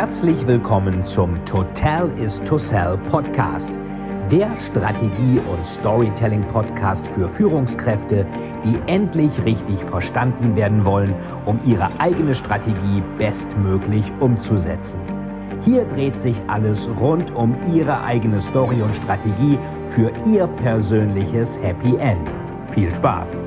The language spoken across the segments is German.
Herzlich willkommen zum Total is to Sell Podcast, der Strategie- und Storytelling-Podcast für Führungskräfte, die endlich richtig verstanden werden wollen, um ihre eigene Strategie bestmöglich umzusetzen. Hier dreht sich alles rund um Ihre eigene Story und Strategie für Ihr persönliches Happy End. Viel Spaß!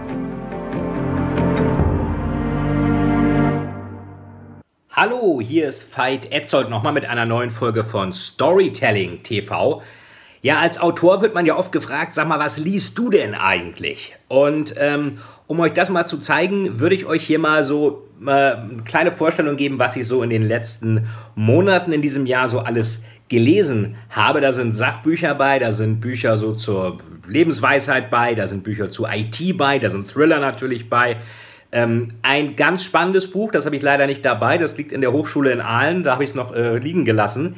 Hallo, hier ist Veit Etzold nochmal mit einer neuen Folge von Storytelling TV. Ja, als Autor wird man ja oft gefragt, sag mal, was liest du denn eigentlich? Und um euch das mal zu zeigen, würde ich euch hier mal so eine kleine Vorstellung geben, was ich so in den letzten Monaten in diesem Jahr so alles gelesen habe. Da sind Sachbücher bei, da sind Bücher so zur Lebensweisheit bei, da sind Bücher zu IT bei, da sind Thriller natürlich bei. Ein ganz spannendes Buch, das habe ich leider nicht dabei, das liegt in der Hochschule in Aalen, da habe ich es noch liegen gelassen.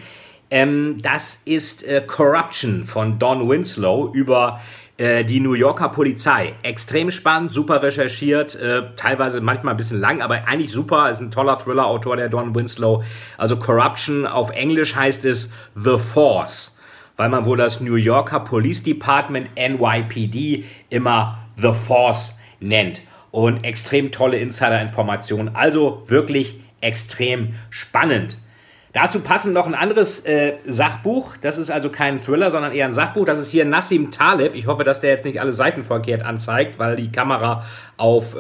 Das ist Corruption von Don Winslow über die New Yorker Polizei. Extrem spannend, super recherchiert, teilweise manchmal ein bisschen lang, aber eigentlich super, ist ein toller Thriller-Autor, der Don Winslow. Also Corruption, auf Englisch heißt es The Force, weil man wohl das New Yorker Police Department, NYPD, immer The Force nennt. Und extrem tolle Insider-Informationen, also wirklich extrem spannend. Dazu passend noch ein anderes Sachbuch, das ist also kein Thriller, sondern eher ein Sachbuch, das ist hier Nassim Taleb. Ich hoffe, dass der jetzt nicht alle Seiten verkehrt anzeigt, weil die Kamera auf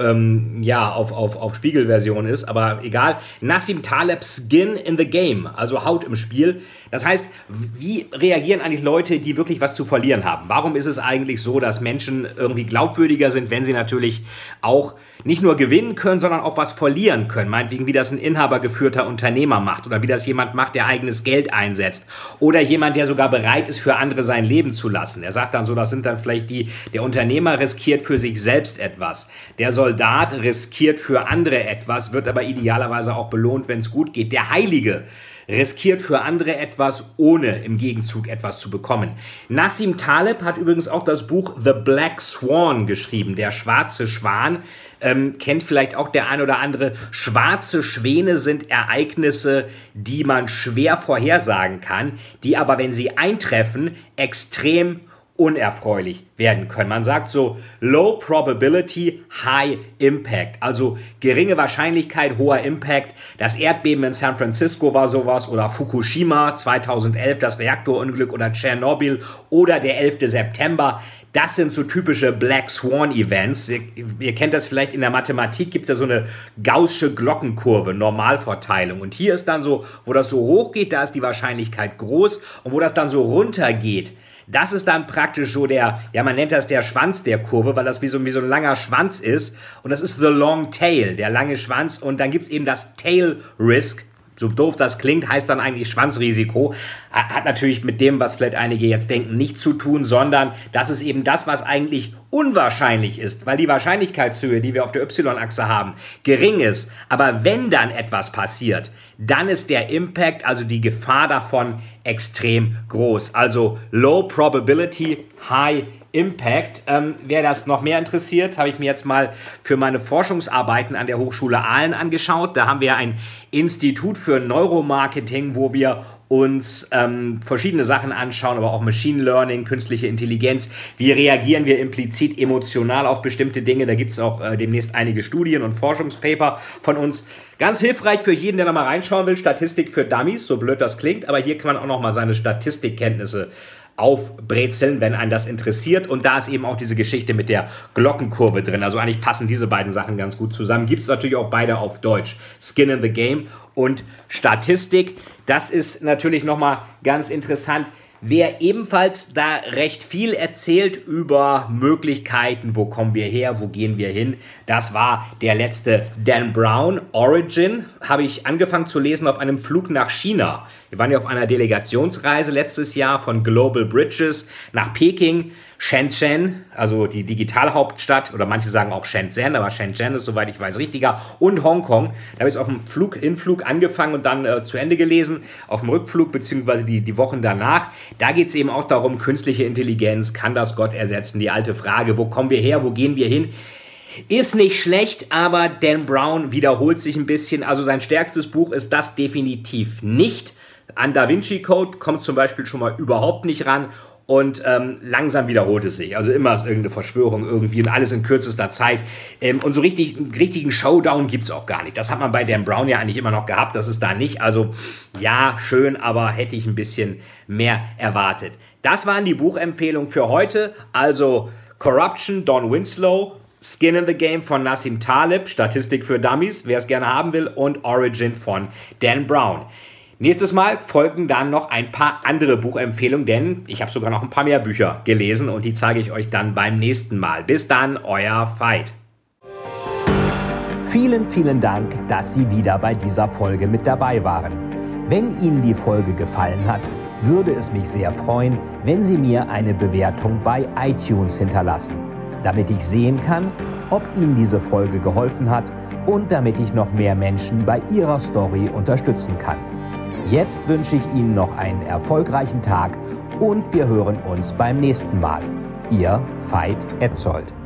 Spiegelversion ist, aber egal. Nassim Taleb, Skin in the Game, also Haut im Spiel. Das heißt, wie reagieren eigentlich Leute, die wirklich was zu verlieren haben? Warum ist es eigentlich so, dass Menschen irgendwie glaubwürdiger sind, wenn sie natürlich auch nicht nur gewinnen können, sondern auch was verlieren können? Meinetwegen, wie das ein inhabergeführter Unternehmer macht oder wie das jemand macht, der eigenes Geld einsetzt oder jemand, der sogar bereit ist, für andere sein Leben zu lassen. Er sagt dann so, das sind dann vielleicht der Unternehmer riskiert für sich selbst etwas. Der Soldat riskiert für andere etwas, wird aber idealerweise auch belohnt, wenn es gut geht. Der Heilige riskiert für andere etwas, ohne im Gegenzug etwas zu bekommen. Nassim Taleb hat übrigens auch das Buch The Black Swan geschrieben, der schwarze Schwan. Kennt vielleicht auch der ein oder andere. Schwarze Schwäne sind Ereignisse, die man schwer vorhersagen kann, die aber, wenn sie eintreffen, extrem unerfreulich werden können. Man sagt so Low Probability, High Impact, also geringe Wahrscheinlichkeit, hoher Impact. Das Erdbeben in San Francisco war sowas oder Fukushima 2011, das Reaktorunglück oder Tschernobyl oder der 11. September. Das sind so typische Black Swan Events. Ihr kennt das vielleicht in der Mathematik, gibt es ja so eine gaußsche Glockenkurve, Normalverteilung. Und hier ist dann so, wo das so hoch geht, da ist die Wahrscheinlichkeit groß. Und wo das dann so runter geht, das ist dann praktisch so man nennt das der Schwanz der Kurve, weil das wie so ein langer Schwanz ist. Und das ist the long tail, der lange Schwanz. Und dann gibt es eben das Tail Risk. So doof das klingt, heißt dann eigentlich Schwanzrisiko. Hat natürlich mit dem, was vielleicht einige jetzt denken, nichts zu tun, sondern das ist eben das, was eigentlich unwahrscheinlich ist, weil die Wahrscheinlichkeitshöhe, die wir auf der Y-Achse haben, gering ist. Aber wenn dann etwas passiert, dann ist der Impact, also die Gefahr davon, extrem groß. Also Low Probability, High Impact. Wer das noch mehr interessiert, habe ich mir jetzt mal für meine Forschungsarbeiten an der Hochschule Aalen angeschaut. Da haben wir ein Institut für Neuromarketing, wo wir uns verschiedene Sachen anschauen, aber auch Machine Learning, künstliche Intelligenz. Wie reagieren wir implizit emotional auf bestimmte Dinge? Da gibt es auch demnächst einige Studien und Forschungspaper von uns. Ganz hilfreich für jeden, der da mal reinschauen will. Statistik für Dummies, so blöd das klingt, aber hier kann man auch noch mal seine Statistikkenntnisse aufbrezeln, wenn einen das interessiert. Und da ist eben auch diese Geschichte mit der Glockenkurve drin. Also eigentlich passen diese beiden Sachen ganz gut zusammen. Gibt es natürlich auch beide auf Deutsch. Skin in the Game und Statistik. Das ist natürlich nochmal ganz interessant. Wer ebenfalls da recht viel erzählt über Möglichkeiten, wo kommen wir her, wo gehen wir hin, das war der letzte Dan Brown. Origin habe ich angefangen zu lesen auf einem Flug nach China. Wir waren ja auf einer Delegationsreise letztes Jahr von Global Bridges nach Peking, Shenzhen, also die Digitalhauptstadt, oder manche sagen auch Shenzhen, aber Shenzhen ist, soweit ich weiß, richtiger, und Hongkong. Da habe ich es auf dem Hinflug angefangen und dann zu Ende gelesen, auf dem Rückflug beziehungsweise die Wochen danach. Da geht es eben auch darum, künstliche Intelligenz, kann das Gott ersetzen? Die alte Frage, wo kommen wir her, wo gehen wir hin? Ist nicht schlecht, aber Dan Brown wiederholt sich ein bisschen. Also sein stärkstes Buch ist das definitiv nicht. An Da Vinci Code kommt zum Beispiel schon mal überhaupt nicht ran. Und langsam wiederholt es sich. Also immer ist irgendeine Verschwörung irgendwie und alles in kürzester Zeit. Und so richtigen Showdown gibt es auch gar nicht. Das hat man bei Dan Brown ja eigentlich immer noch gehabt. Das ist da nicht. Also ja, schön, aber hätte ich ein bisschen mehr erwartet. Das waren die Buchempfehlungen für heute. Also Corruption, Don Winslow, Skin in the Game von Nassim Taleb, Statistik für Dummies, wer es gerne haben will, und Origin von Dan Brown. Nächstes Mal folgen dann noch ein paar andere Buchempfehlungen, denn ich habe sogar noch ein paar mehr Bücher gelesen und die zeige ich euch dann beim nächsten Mal. Bis dann, euer Veit. Vielen, vielen Dank, dass Sie wieder bei dieser Folge mit dabei waren. Wenn Ihnen die Folge gefallen hat, würde es mich sehr freuen, wenn Sie mir eine Bewertung bei iTunes hinterlassen, damit ich sehen kann, ob Ihnen diese Folge geholfen hat und damit ich noch mehr Menschen bei ihrer Story unterstützen kann. Jetzt wünsche ich Ihnen noch einen erfolgreichen Tag und wir hören uns beim nächsten Mal. Ihr Veit Etzold.